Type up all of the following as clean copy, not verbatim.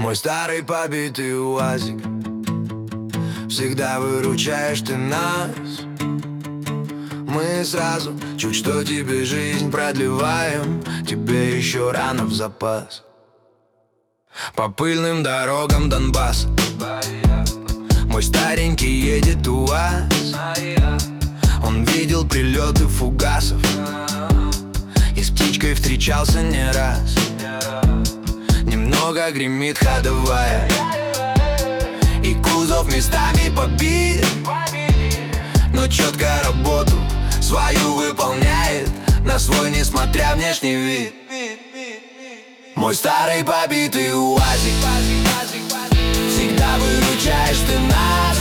Мой старый побитый УАЗик, всегда выручаешь ты нас. Мы сразу чуть что тебе жизнь продлеваем, тебе еще рано в запас. По пыльным дорогам Донбасса мой старенький едет УАЗ. Он видел прилеты фугасов и с птичкой встречался не раз. Немного гремит ходовая, и кузов местами побит, но четко работу свою выполняет, на свой несмотря внешний вид. Мой старый побитый УАЗик, всегда выручаешь ты нас.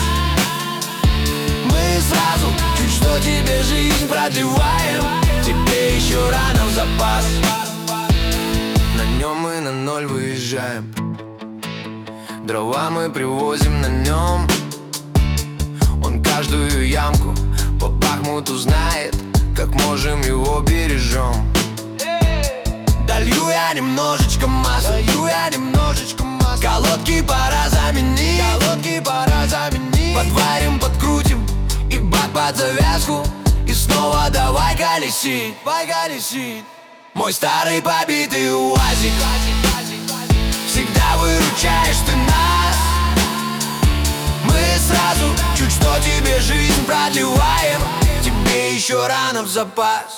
Мы сразу чуть что тебе жизнь продлеваем, тебе еще рано в запас. На нем мы на ноль выезжаем, дрова мы привозим на нем. Он каждую ямку по Бахмуту знает, как можем его бережем. Долью я немножечко масла, колодки пора заменить, подварим, подкрутим и бак под завязку, и снова давай колесить. Мой старый побитый УАЗик, всегда выручаешь ты нас. Мы сразу чуть что тебе жизнь продлеваем, тебе еще рано в запас.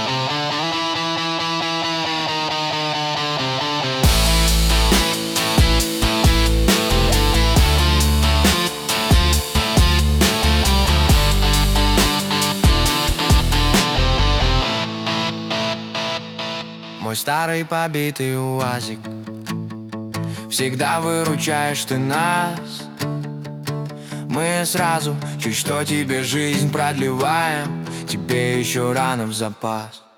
Мой старый побитый УАЗик, всегда выручаешь ты нас. Мы сразу чуть что тебе жизнь продлеваем, тебе еще рано в запас.